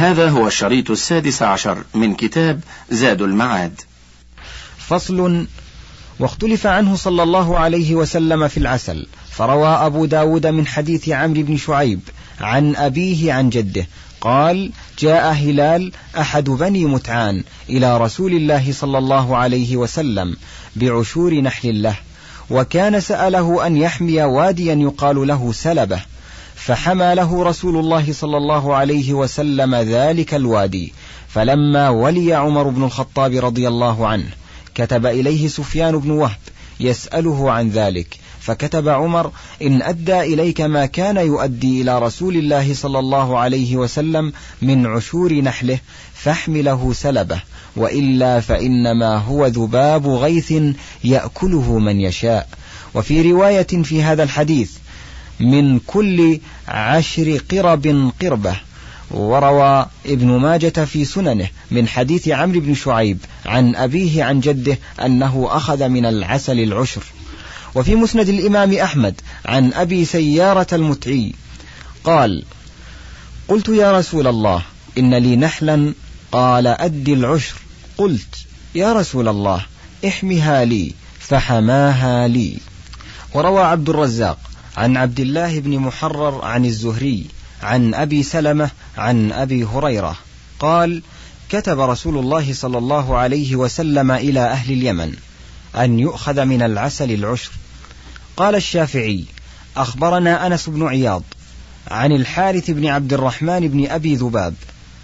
هذا هو الشريط 16 من كتاب زاد المعاد. فصل. واختلف عنه صلى الله عليه وسلم في العسل، فروى أبو داود من حديث عمرو بن شعيب عن أبيه عن جده قال: جاء هلال أحد بني متعان إلى رسول الله صلى الله عليه وسلم بعشور نحل له، وكان سأله أن يحمي واديا يقال له سلبة، فحمى له رسول الله صلى الله عليه وسلم ذلك الوادي. فلما ولي عمر بن الخطاب رضي الله عنه كتب إليه سفيان بن وهب يسأله عن ذلك، فكتب عمر: إن أدى إليك ما كان يؤدي إلى رسول الله صلى الله عليه وسلم من عشور نحله فاحمله سلبه، وإلا فإنما هو ذباب غيث يأكله من يشاء. وفي رواية في هذا الحديث: من كل 10 قرب قربة. وروى ابن ماجة في سننه من حديث عمرو بن شعيب عن أبيه عن جده أنه أخذ من العسل العشر. وفي مسند الإمام أحمد عن أبي سيارة المتعي قال: قلت يا رسول الله إن لي نحلا، قال: أد العشر. قلت: يا رسول الله احمها لي، فحماها لي. وروى عبد الرزاق عن عبد الله بن محرر عن الزهري عن أبي سلمة عن أبي هريرة قال: كتب رسول الله صلى الله عليه وسلم إلى أهل اليمن أن يؤخذ من العسل العشر. قال الشافعي: أخبرنا أنس بن عياض عن الحارث بن عبد الرحمن بن أبي ذباب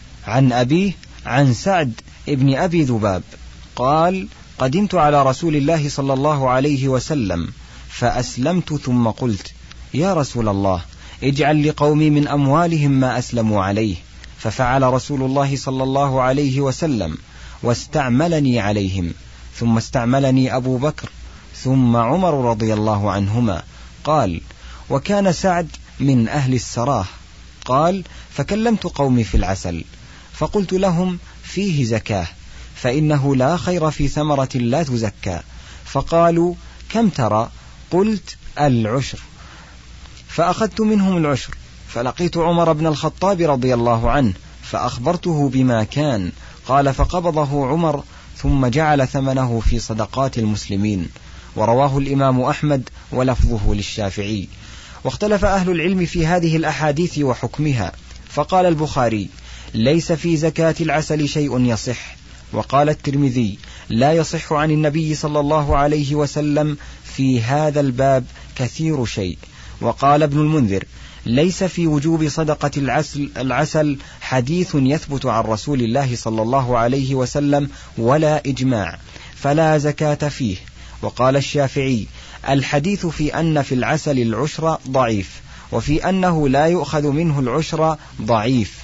عن أبيه عن سعد بن أبي ذباب قال: قدمت على رسول الله صلى الله عليه وسلم فأسلمت، ثم قلت: يا رسول الله اجعل لقومي من أموالهم ما أسلموا عليه. ففعل رسول الله صلى الله عليه وسلم واستعملني عليهم، ثم استعملني أبو بكر، ثم عمر رضي الله عنهما. قال: وكان سعد من أهل السراه. قال: فكلمت قومي في العسل فقلت لهم: فيه زكاة، فإنه لا خير في ثمرة لا تزكى. فقالوا: كم ترى؟ قلت: العشر. فأخذت منهم العشر، فلقيت عمر بن الخطاب رضي الله عنه فأخبرته بما كان. قال: فقبضه عمر ثم جعل ثمنه في صدقات المسلمين. ورواه الإمام أحمد ولفظه للشافعي. واختلف أهل العلم في هذه الأحاديث وحكمها، فقال البخاري: ليس في زكاة العسل شيء يصح. وقال الترمذي: لا يصح عن النبي صلى الله عليه وسلم في هذا الباب كثير شيء. وقال ابن المنذر: ليس في وجوب صدقة العسل حديث يثبت عن رسول الله صلى الله عليه وسلم ولا إجماع، فلا زكاة فيه. وقال الشافعي: الحديث في أن في العسل العشر ضعيف، وفي أنه لا يؤخذ منه العشر ضعيف،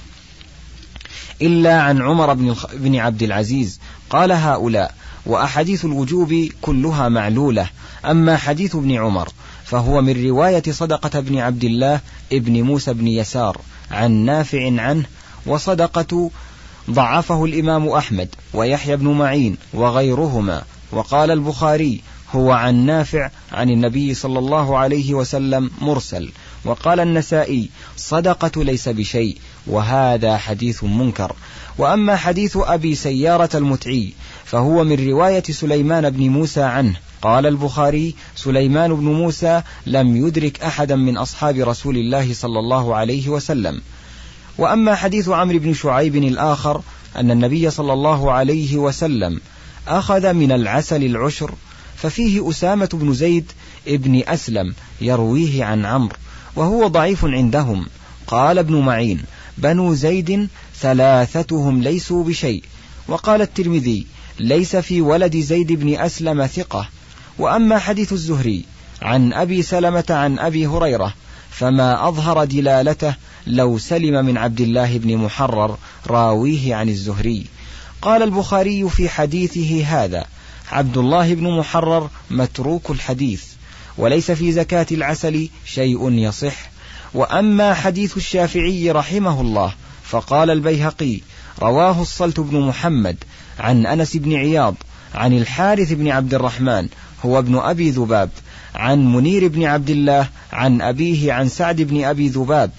إلا عن عمر بن عبد العزيز. قال هؤلاء: وأحاديث الوجوب كلها معلولة. أما حديث ابن عمر فهو من رواية صدقة بن عبد الله ابن موسى بن يسار عن نافع عنه. وصدقة ضعفه الإمام أحمد ويحيى بن معين وغيرهما. وقال البخاري: هو عن نافع عن النبي صلى الله عليه وسلم مرسل. وقال النسائي: صدقة ليس بشيء، وهذا حديث منكر. وأما حديث أبي سيارة المتعي فهو من رواية سليمان بن موسى عنه. قال البخاري: سليمان بن موسى لم يدرك أحدا من أصحاب رسول الله صلى الله عليه وسلم. وأما حديث عمرو بن شعيب الآخر أن النبي صلى الله عليه وسلم أخذ من العسل العشر، ففيه أسامة بن زيد ابن أسلم يرويه عن عمرو، وهو ضعيف عندهم. قال ابن معين: بنو زيد ثلاثتهم ليسوا بشيء. وقال الترمذي: ليس في ولد زيد بن أسلم ثقة. وأما حديث الزهري عن أبي سلمة عن أبي هريرة فما أظهر دلالته لو سلم من عبد الله بن محرر راويه عن الزهري. قال البخاري في حديثه هذا: عبد الله بن محرر متروك الحديث، وليس في زكاة العسل شيء يصح. وأما حديث الشافعي رحمه الله فقال البيهقي: رواه الصلت بن محمد عن أنس بن عياض عن الحارث بن عبد الرحمن هو ابن أبي ذباب عن منير بن عبد الله عن أبيه عن سعد بن أبي ذباب.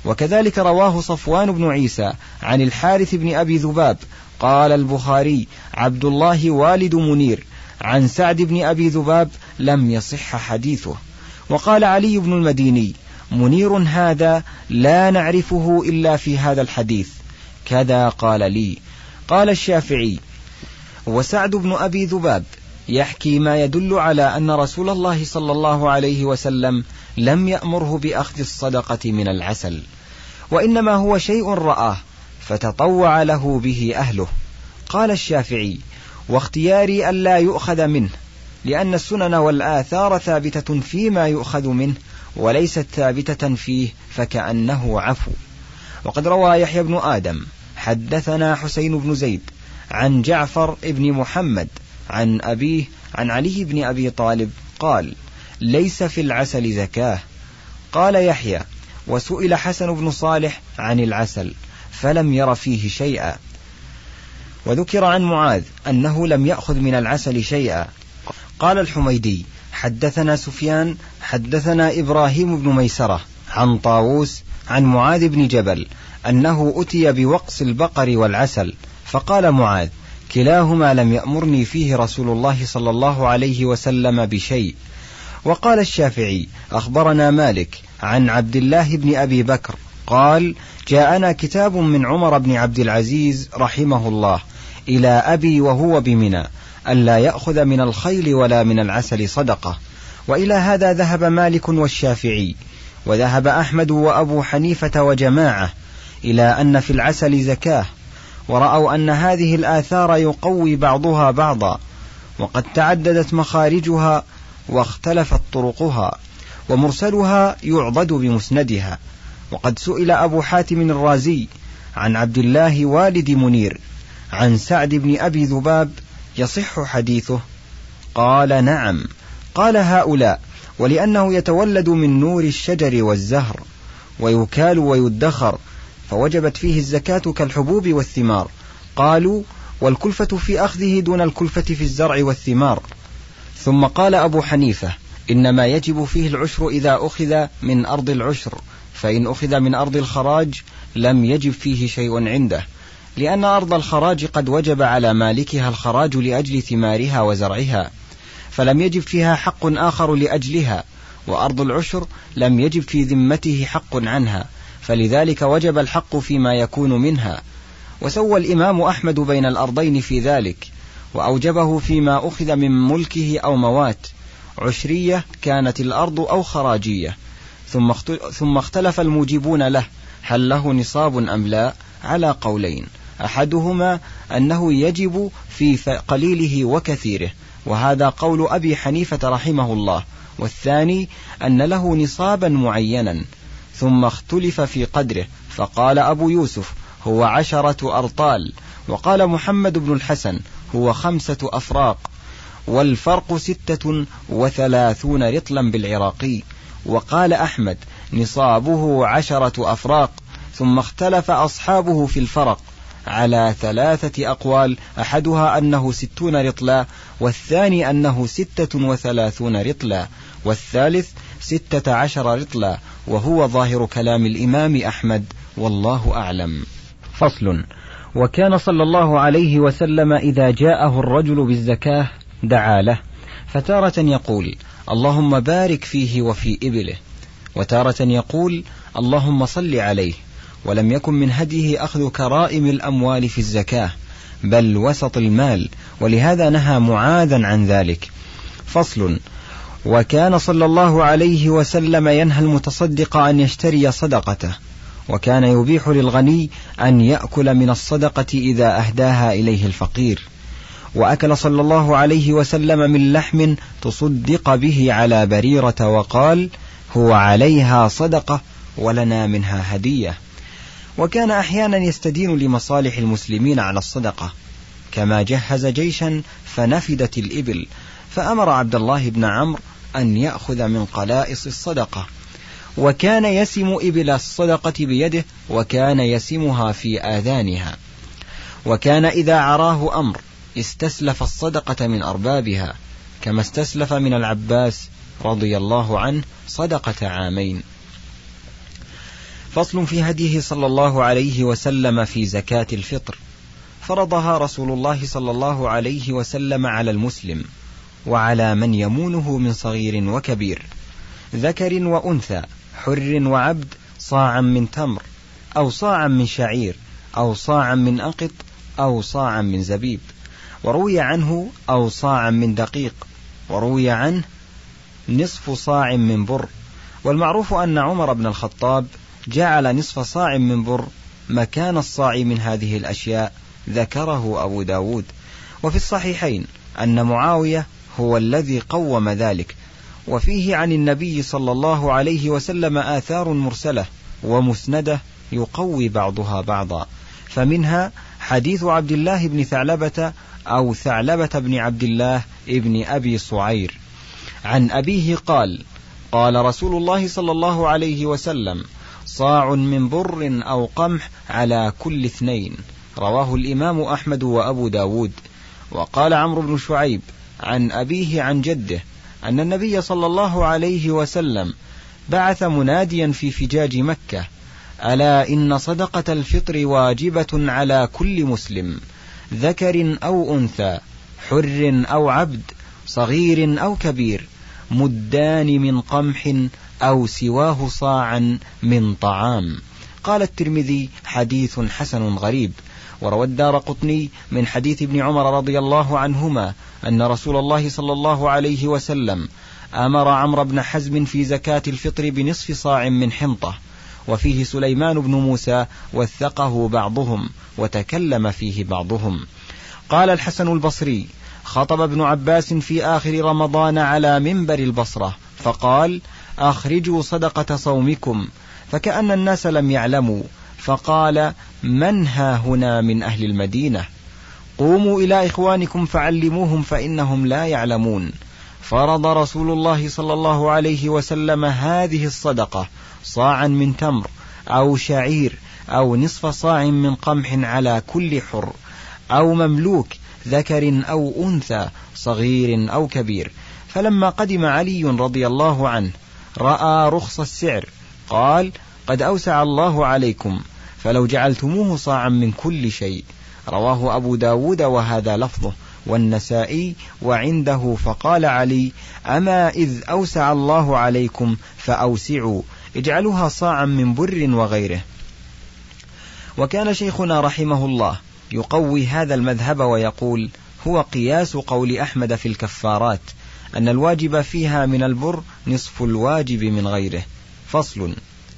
وكذلك رواه صفوان بن عيسى عن الحارث بن أبي ذباب. قال البخاري: عبد الله والد منير. عن سعد بن أبي ذباب لم يصح حديثه. وقال علي بن المديني: منير هذا لا نعرفه إلا في هذا الحديث، كذا قال لي. قال الشافعي: وسعد بن أبي ذباب يحكي ما يدل على أن رسول الله صلى الله عليه وسلم لم يأمره بأخذ الصدقة من العسل، وإنما هو شيء رآه فتطوع له به أهله. قال الشافعي: واختياري ألا يؤخذ منه، لأن السنن والآثار ثابتة فيما يؤخذ منه وليست ثابتة فيه، فكأنه عفو. وقد روى يحيى بن آدم حدثنا حسين بن زيد عن جعفر بن محمد عن أبيه عن علي بن أبي طالب قال: ليس في العسل زكاة. قال يحيى: وسئل حسن بن صالح عن العسل فلم ير فيه شيئا. وذكر عن معاذ أنه لم يأخذ من العسل شيئا. قال الحميدي: حدثنا سفيان حدثنا إبراهيم بن ميسرة عن طاووس عن معاذ بن جبل أنه أتي بوقص البقر والعسل، فقال معاذ: كلاهما لم يأمرني فيه رسول الله صلى الله عليه وسلم بشيء. وقال الشافعي: أخبرنا مالك عن عبد الله بن أبي بكر قال: جاءنا كتاب من عمر بن عبد العزيز رحمه الله إلى أبي وهو بمنى ألا يأخذ من الخيل ولا من العسل صدقة. وإلى هذا ذهب مالك والشافعي، وذهب أحمد وأبو حنيفة وجماعة إلى أن في العسل زكاة، ورأوا أن هذه الآثار يقوي بعضها بعضا، وقد تعددت مخارجها واختلفت طرقها، ومرسلها يعضد بمسندها. وقد سئل أبو حاتم الرازي عن عبد الله والد منير عن سعد بن أبي ذباب: يصح حديثه؟ قال: نعم. قال: هؤلاء ولأنه يتولد من نور الشجر والزهر ويكال ويدخر، فوجبت فيه الزكاة كالحبوب والثمار. قالوا: والكلفة في أخذه دون الكلفة في الزرع والثمار. ثم قال أبو حنيفة: إنما يجب فيه العشر إذا أخذ من أرض العشر، فإن أخذ من أرض الخراج لم يجب فيه شيء عنده، لأن أرض الخراج قد وجب على مالكها الخراج لأجل ثمارها وزرعها، فلم يجب فيها حق آخر لأجلها، وأرض العشر لم يجب في ذمته حق عنها، فلذلك وجب الحق فيما يكون منها. وسوى الإمام أحمد بين الأرضين في ذلك، وأوجبه فيما أخذ من ملكه أو موات، عشرية كانت الأرض أو خراجية. ثم اختلف الموجبون له هل له نصاب أم لا، على قولين: أحدهما أنه يجب في قليله وكثيره، وهذا قول أبي حنيفة رحمه الله، والثاني أن له نصابا معينا. ثم اختلف في قدره، فقال أبو يوسف: هو 10 أرطال، وقال محمد بن الحسن: هو 5 أفراق، والفرق 36 رطلا بالعراقي. وقال أحمد: نصابه 10 أفراق. ثم اختلف أصحابه في الفرق على 3 أقوال، أحدها أنه 60 رطلا، والثاني أنه 36 رطلا، والثالث 16 رطلا، وهو ظاهر كلام الإمام أحمد، والله أعلم. فصل. وكان صلى الله عليه وسلم إذا جاءه الرجل بالزكاة دعا له، فتارة يقول: اللهم بارك فيه وفي إبله، وتارة يقول: اللهم صل عليه. ولم يكن من هديه أخذ كرائم الأموال في الزكاة، بل وسط المال، ولهذا نهى معاذا عن ذلك. فصل. وكان صلى الله عليه وسلم ينهى المتصدق أن يشتري صدقته، وكان يبيح للغني أن يأكل من الصدقة إذا أهداها إليه الفقير. وأكل صلى الله عليه وسلم من لحم تصدق به على بريرة، وقال: هو عليها صدقة ولنا منها هدية. وكان أحيانا يستدين لمصالح المسلمين على الصدقة، كما جهز جيشا فنفدت الإبل، فأمر عبد الله بن عمرو أن يأخذ من قلائص الصدقة، وكان يسم إبل الصدقة بيده، وكان يسمها في آذانها. وكان إذا عراه أمر استسلف الصدقة من أربابها، كما استسلف من العباس رضي الله عنه صدقة عامين. فصل في هديه صلى الله عليه وسلم في زكاة الفطر. فرضها رسول الله صلى الله عليه وسلم على المسلم وعلى من يمونه من صغير وكبير، ذكر وأنثى، حر وعبد، صاعا من تمر أو صاعا من شعير أو صاعا من أقط أو صاعا من زبيب. وروي عنه أو صاعا من دقيق، وروي عنه نصف صاع من بر. والمعروف أن عمر بن الخطاب جعل نصف صاع من بر مكان الصاع من هذه الأشياء، ذكره أبو داود. وفي الصحيحين أن معاوية هو الذي قوم ذلك. وفيه عن النبي صلى الله عليه وسلم آثار مرسلة ومسندة يقوي بعضها بعضا، فمنها حديث عبد الله بن ثعلبة أو ثعلبة بن عبد الله ابن أبي صعير عن أبيه قال: قال رسول الله صلى الله عليه وسلم: صاع من بر أو قمح على كل 2. رواه الإمام أحمد وأبو داود. وقال عمرو بن شعيب عن أبيه عن جده أن النبي صلى الله عليه وسلم بعث مناديا في فجاج مكة: ألا إن صدقة الفطر واجبة على كل مسلم، ذكر أو أنثى، حر أو عبد، صغير أو كبير، مدان من قمح أو سواه صاعا من طعام. قال الترمذي: حديث حسن غريب. وروى الدارقطني من حديث ابن عمر رضي الله عنهما أن رسول الله صلى الله عليه وسلم أمر عمرو بن حزم في زكاة الفطر بنصف صاع من حنطة. وفيه سليمان بن موسى وثقه بعضهم وتكلم فيه بعضهم. قال الحسن البصري: خطب ابن عباس في آخر رمضان على منبر البصرة فقال: أخرجوا صدقة صومكم، فكأن الناس لم يعلموا، فقال: من ها هنا من أهل المدينة؟ قوموا إلى إخوانكم فعلموهم فإنهم لا يعلمون. فرض رسول الله صلى الله عليه وسلم هذه الصدقة صاعا من تمر أو شعير أو نصف صاع من قمح على كل حر أو مملوك، ذكر أو أنثى، صغير أو كبير. فلما قدم علي رضي الله عنه رأى رخص السعر قال: قد أوسع الله عليكم، فلو جعلتموه صاعا من كل شيء. رواه أبو داود وهذا لفظه، والنسائي وعنده. فقال علي: أما إذ أوسع الله عليكم فأوسعوا، اجعلوها صاعا من بر وغيره. وكان شيخنا رحمه الله يقوي هذا المذهب ويقول: هو قياس قول أحمد في الكفارات أن الواجب فيها من البر نصف الواجب من غيره. فصل.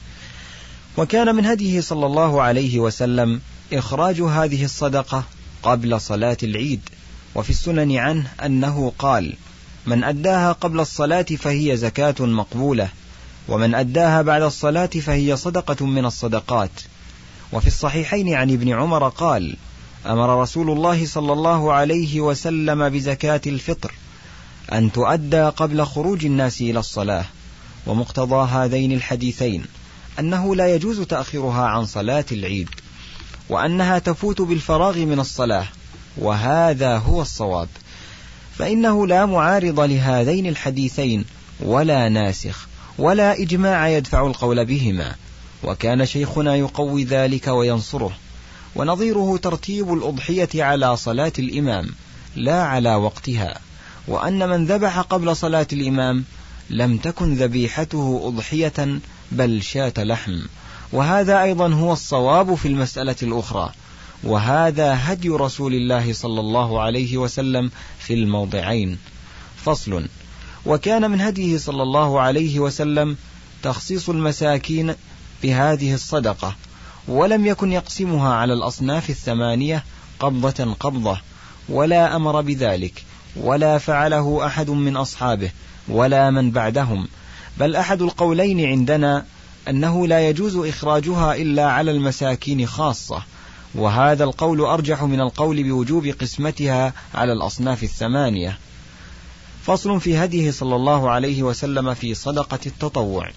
وكان من هديه صلى الله عليه وسلم إخراج هذه الصدقة قبل صلاة العيد. وفي السنن عنه أنه قال: من أداها قبل الصلاة فهي زكاة مقبولة، ومن أداها بعد الصلاة فهي صدقة من الصدقات. وفي الصحيحين عن ابن عمر قال: أمر رسول الله صلى الله عليه وسلم بزكاة الفطر أن تؤدى قبل خروج الناس إلى الصلاة. ومقتضى هذين الحديثين أنه لا يجوز تأخيرها عن صلاة العيد، وأنها تفوت بالفراغ من الصلاة، وهذا هو الصواب، فإنه لا معارض لهذين الحديثين ولا ناسخ ولا إجماع يدفع القول بهما. وكان شيخنا يقوي ذلك وينصره. ونظيره ترتيب الأضحية على صلاة الإمام لا على وقتها، وأن من ذبح قبل صلاة الإمام لم تكن ذبيحته أضحية بل شاة لحم، وهذا أيضا هو الصواب في المسألة الأخرى، وهذا هدي رسول الله صلى الله عليه وسلم في الموضعين. فصل. وكان من هديه صلى الله عليه وسلم تخصيص المساكين بهذه الصدقة، ولم يكن يقسمها على الأصناف 8 قبضة قبضة، ولا أمر بذلك، ولا فعله أحد من أصحابه ولا من بعدهم، بل أحد القولين عندنا أنه لا يجوز إخراجها إلا على المساكين خاصة، وهذا القول أرجح من القول بوجوب قسمتها على الأصناف 8. فصل في هديه صلى الله عليه وسلم في صدقة التطوع.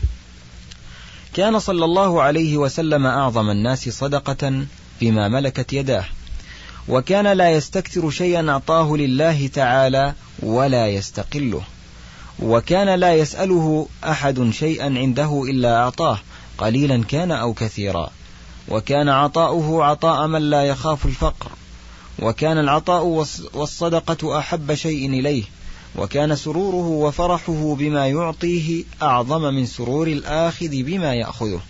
كان صلى الله عليه وسلم أعظم الناس صدقة بما ملكت يداه، وكان لا يستكثر شيئا أعطاه لله تعالى ولا يستقله، وكان لا يسأله أحد شيئا عنده إلا أعطاه. قليلا كان أو كثيرا، وكان عطاؤه عطاء من لا يخاف الفقر، وكان العطاء والصدقة أحب شيء إليه، وكان سروره وفرحه بما يعطيه أعظم من سرور الآخذ بما يأخذه،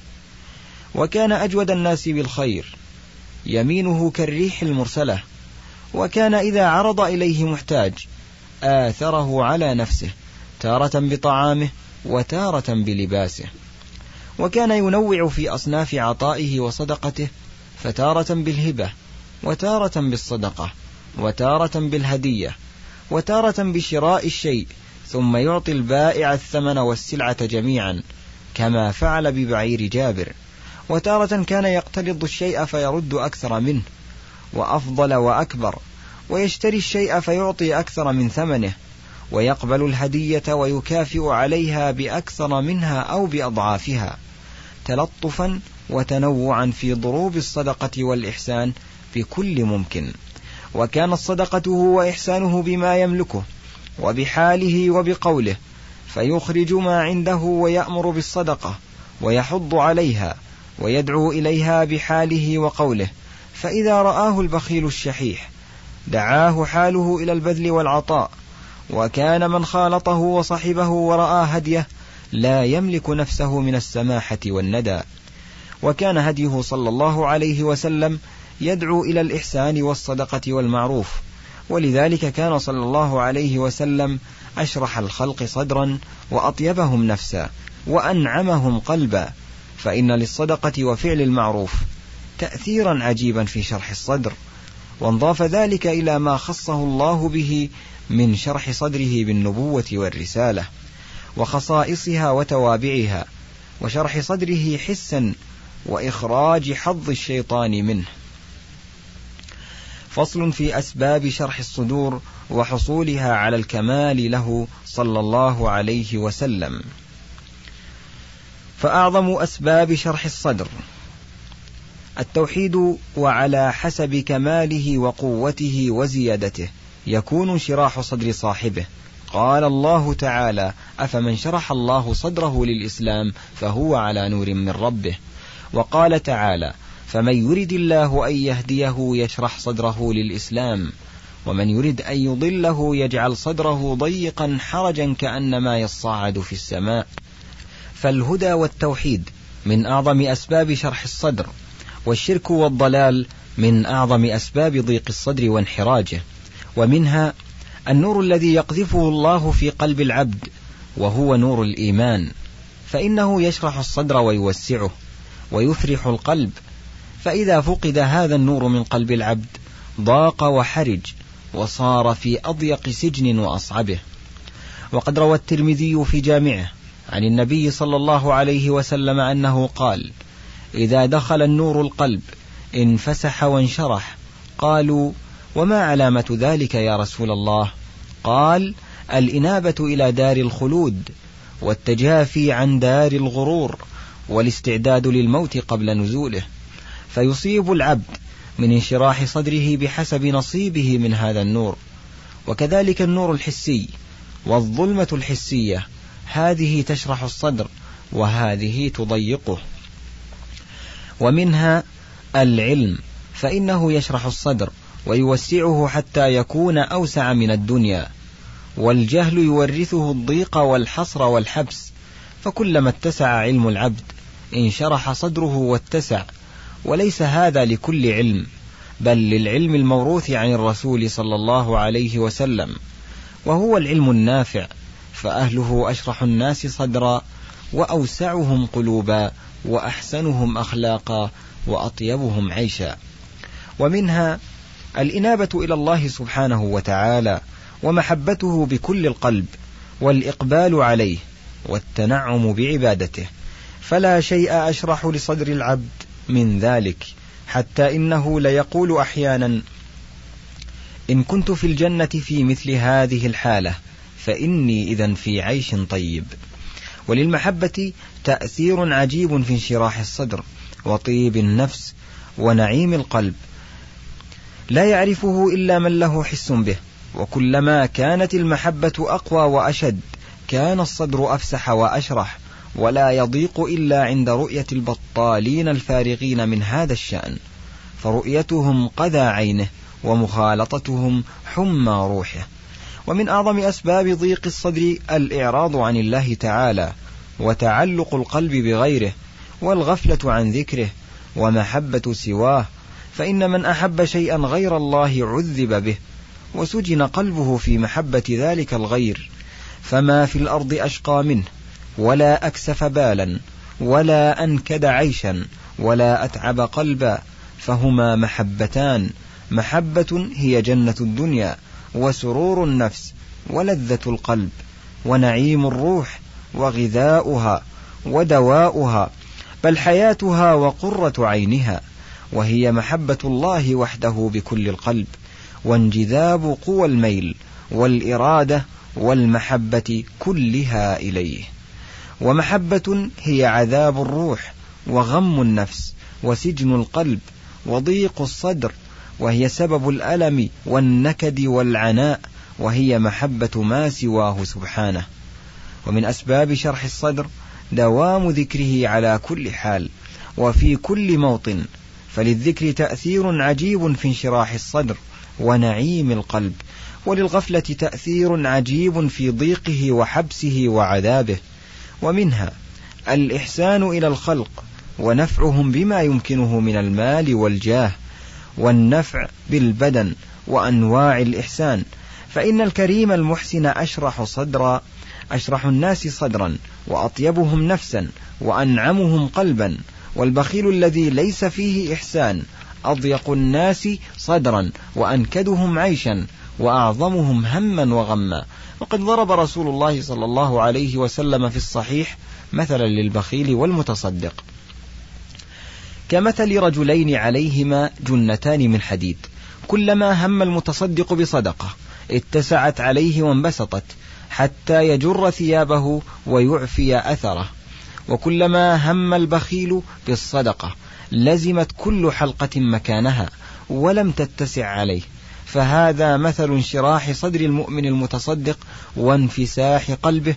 وكان أجود الناس بالخير، يمينه كالريح المرسلة، وكان إذا عرض إليه محتاج آثره على نفسه، تارة بطعامه وتارة بلباسه، وكان ينوع في أصناف عطائه وصدقته، فتارة بالهبة، وتارة بالصدقة، وتارة بالهدية، وتارة بشراء الشيء ثم يعطي البائع الثمن والسلعة جميعا كما فعل ببعير جابر، وتارة كان يقترض الشيء فيرد أكثر منه وأفضل وأكبر، ويشتري الشيء فيعطي أكثر من ثمنه، ويقبل الهدية ويكافئ عليها بأكثر منها أو بأضعافها، تلطفا وتنوعا في ضروب الصدقة والإحسان بكل ممكن. وكانت صدقته وإحسانه بما يملكه وبحاله وبقوله، فيخرج ما عنده ويأمر بالصدقة ويحض عليها ويدعو إليها بحاله وقوله، فإذا رآه البخيل الشحيح دعاه حاله إلى البذل والعطاء، وكان من خالطه وصحبه ورأى هديه لا يملك نفسه من السماحة والندى. وكان هديه صلى الله عليه وسلم يدعو إلى الإحسان والصدقة والمعروف، ولذلك كان صلى الله عليه وسلم أشرح الخلق صدرا وأطيبهم نفسا وأنعمهم قلبا، فإن للصدقة وفعل المعروف تأثيرا عجيبا في شرح الصدر، وانضاف ذلك إلى ما خصه الله به من شرح صدره بالنبوة والرسالة وخصائصها وتوابعها، وشرح صدره حسا وإخراج حظ الشيطان منه. فصل في أسباب شرح الصدور وحصولها على الكمال له صلى الله عليه وسلم. فأعظم أسباب شرح الصدر التوحيد، وعلى حسب كماله وقوته وزيادته يكون انشراح صدر صاحبه. قال الله تعالى: أفمن شرح الله صدره للإسلام فهو على نور من ربه. وقال تعالى: فمن يرد الله أن يهديه يشرح صدره للإسلام، ومن يرد أن يضله يجعل صدره ضيقا حرجا كأنما يصعد في السماء. فالهدى والتوحيد من أعظم أسباب شرح الصدر، والشرك والضلال من أعظم أسباب ضيق الصدر وانحراجه. ومنها النور الذي يقذفه الله في قلب العبد، وهو نور الإيمان، فإنه يشرح الصدر ويوسعه ويفرح القلب، فإذا فقد هذا النور من قلب العبد ضاق وحرج وصار في أضيق سجن وأصعبه. وقد روى الترمذي في جامعه عن النبي صلى الله عليه وسلم أنه قال: إذا دخل النور القلب انفسح وانشرح. قالوا: وما علامة ذلك يا رسول الله؟ قال: الإنابة إلى دار الخلود، والتجافي عن دار الغرور، والاستعداد للموت قبل نزوله. فيصيب العبد من انشراح صدره بحسب نصيبه من هذا النور. وكذلك النور الحسي والظلمة الحسية، هذه تشرح الصدر وهذه تضيقه. ومنها العلم، فإنه يشرح الصدر ويوسعه حتى يكون أوسع من الدنيا. والجهل يورثه الضيق والحصر والحبس، فكلما اتسع علم العبد انشرح صدره واتسع. وليس هذا لكل علم، بل للعلم الموروث عن الرسول صلى الله عليه وسلم، وهو العلم النافع، فأهله أشرح الناس صدرا وأوسعهم قلوبا وأحسنهم أخلاقا وأطيبهم عيشا. ومنها الإنابة إلى الله سبحانه وتعالى ومحبته بكل القلب والإقبال عليه والتنعم بعبادته، فلا شيء أشرح لصدر العبد من ذلك، حتى إنه ليقول أحيانا: إن كنت في الجنة في مثل هذه الحالة فإني إذن في عيش طيب. وللمحبة تأثير عجيب في انشراح الصدر وطيب النفس ونعيم القلب، لا يعرفه إلا من له حس به. وكلما كانت المحبة أقوى وأشد كان الصدر أفسح وأشرح ولا يضيق إلا عند رؤية البطالين الفارغين من هذا الشأن، فرؤيتهم قذى عينه ومخالطتهم حمى روحه. ومن أعظم أسباب ضيق الصدر الإعراض عن الله تعالى، وتعلق القلب بغيره، والغفلة عن ذكره، ومحبة سواه، فإن من أحب شيئا غير الله عذب به، وسجن قلبه في محبة ذلك الغير، فما في الأرض أشقى منه، ولا أكسف بالا، ولا أنكد عيشا، ولا أتعب قلبا، فهما محبتان: محبة هي جنة الدنيا، وسرور النفس، ولذة القلب، ونعيم الروح، وغذاؤها، ودواؤها، بل حياتها وقرة عينها، وهي محبة الله وحده بكل القلب، وانجذاب قوى الميل والإرادة والمحبة كلها إليه. ومحبة هي عذاب الروح، وغم النفس، وسجن القلب، وضيق الصدر، وهي سبب الألم والنكد والعناء، وهي محبة ما سواه سبحانه. ومن أسباب شرح الصدر دوام ذكره على كل حال وفي كل موطن، فللذكر تأثير عجيب في انشراح الصدر ونعيم القلب، وللغفلة تأثير عجيب في ضيقه وحبسه وعذابه. ومنها الإحسان إلى الخلق، ونفعهم بما يمكنه من المال والجاه، والنفع بالبدن، وأنواع الإحسان، فإن الكريم المحسن أشرح الناس صدرا، وأطيبهم نفسا، وأنعمهم قلبا، والبخيل الذي ليس فيه إحسان أضيق الناس صدرا، وأنكدهم عيشا، وأعظمهم هما وغما. وقد ضرب رسول الله صلى الله عليه وسلم في الصحيح مثلا للبخيل والمتصدق كمثل رجلين عليهما جنتان من حديد، كلما هم المتصدق بصدقة اتسعت عليه وانبسطت حتى يجر ثيابه ويعفي أثره، وكلما هم البخيل بالصدقة لزمت كل حلقة مكانها ولم تتسع عليه. فهذا مثل انشراح صدر المؤمن المتصدق وانفساح قلبه،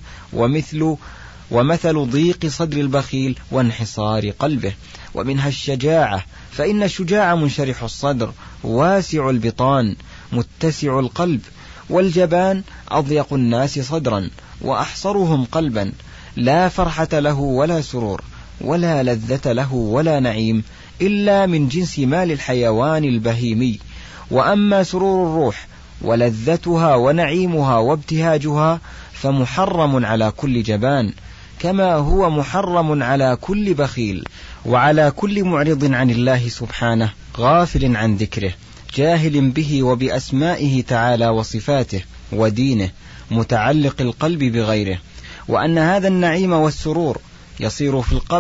ومثل ضيق صدر البخيل وانحصار قلبه. ومنها الشجاعة، فإن الشجاع منشرح الصدر واسع البطان متسع القلب، والجبان أضيق الناس صدرا وأحصرهم قلبا، لا فرحة له ولا سرور، ولا لذة له ولا نعيم، إلا من جنس مال الحيوان البهيمي. وأما سرور الروح ولذتها ونعيمها وابتهاجها فمحرم على كل جبان، كما هو محرم على كل بخيل، وعلى كل معرض عن الله سبحانه، غافل عن ذكره، جاهل به وبأسمائه تعالى وصفاته ودينه، متعلق القلب بغيره. وأن هذا النعيم والسرور يصير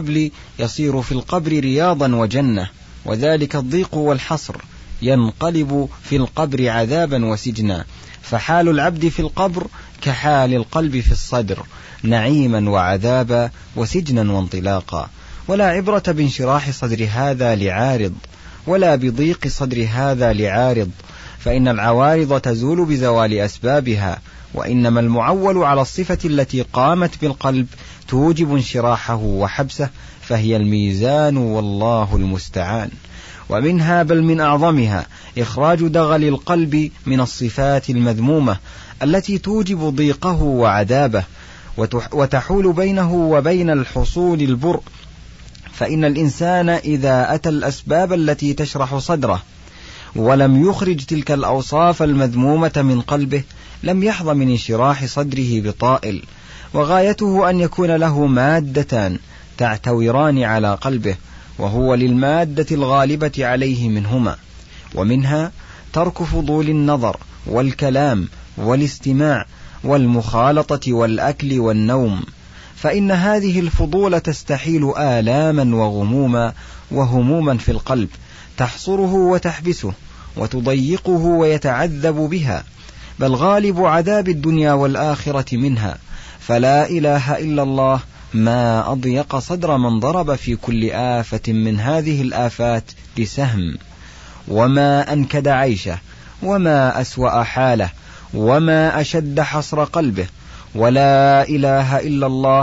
في القبر رياضا وجنة، وذلك الضيق والحصر ينقلب في القبر عذابا وسجنا، فحال العبد في القبر كحال القلب في الصدر، نعيما وعذابا وسجنا وانطلاقا. ولا عبرة بانشراح صدر هذا لعارض، ولا بضيق صدر هذا لعارض، فإن العوارض تزول بزوال أسبابها، وإنما المعول على الصفة التي قامت بالقلب توجب انشراحه وحبسه، فهي الميزان، والله المستعان. ومنها بل من أعظمها إخراج دغل القلب من الصفات المذمومة التي توجب ضيقه وعذابه، وتحول بينه وبين الحصول البرء. فإن الإنسان إذا أتى الأسباب التي تشرح صدره ولم يخرج تلك الأوصاف المذمومة من قلبه لم يحظى من انشراح صدره بطائل، وغايته أن يكون له مادتان تعتوران على قلبه، وهو للمادة الغالبة عليه منهما. ومنها ترك فضول النظر والكلام والاستماع والمخالطة والأكل والنوم، فإن هذه الفضول تستحيل آلاما وغموما وهموما في القلب، تحصره وتحبسه وتضيقه ويتعذب بها، بل غالب عذاب الدنيا والآخرة منها. فلا إله إلا الله ما أضيق صدر من ضرب في كل آفة من هذه الآفات بسهم، وما أنكد عيشه، وما أسوأ حاله، وما أشد حصر قلبه. ولا إله إلا الله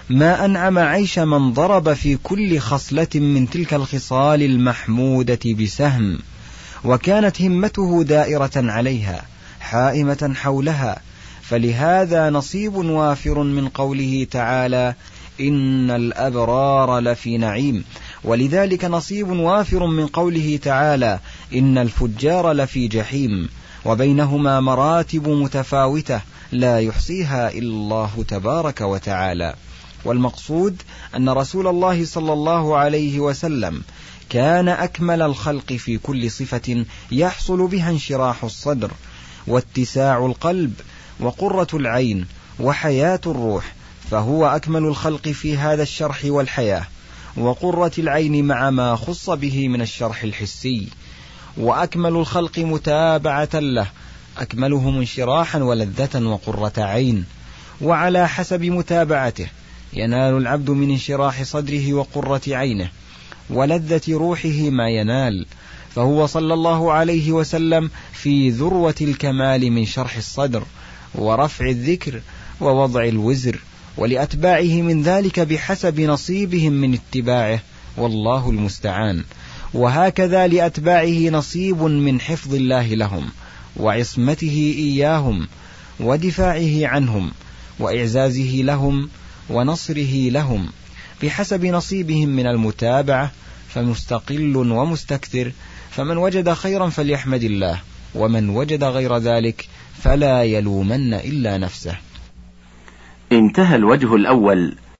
ما أنعم عيش من ضرب في كل خصلة من تلك الخصال المحمودة بسهم، وكانت همته دائرة عليها حائمة حولها. فلهذا نصيب وافر من قوله تعالى إن الأبرار لفي نعيم، ولذلك نصيب وافر من قوله تعالى إن الفجار لفي جحيم، وبينهما مراتب متفاوتة لا يحصيها إلا الله تبارك وتعالى. والمقصود أن رسول الله صلى الله عليه وسلم كان أكمل الخلق في كل صفة يحصل بها انشراح الصدر واتساع القلب وقرة العين وحياة الروح، فهو أكمل الخلق في هذا الشرح والحياة وقرة العين مع ما خص به من الشرح الحسي، وأكمل الخلق متابعة له أكملهم انشراحا ولذة وقرة عين. وعلى حسب متابعته ينال العبد من انشراح صدره وقرة عينه ولذة روحه ما ينال، فهو صلى الله عليه وسلم في ذروة الكمال من شرح الصدر ورفع الذكر ووضع الوزر، ولأتباعه من ذلك بحسب نصيبهم من اتباعه، والله المستعان. وهكذا لأتباعه نصيب من حفظ الله لهم وعصمته إياهم ودفاعه عنهم وإعزازه لهم ونصره لهم بحسب نصيبهم من المتابعة، فمستقل ومستكثر. فمن وجد خيرا فليحمد الله، ومن وجد غير ذلك فلا يلومن إلا نفسه. انتهى الوجه الأول.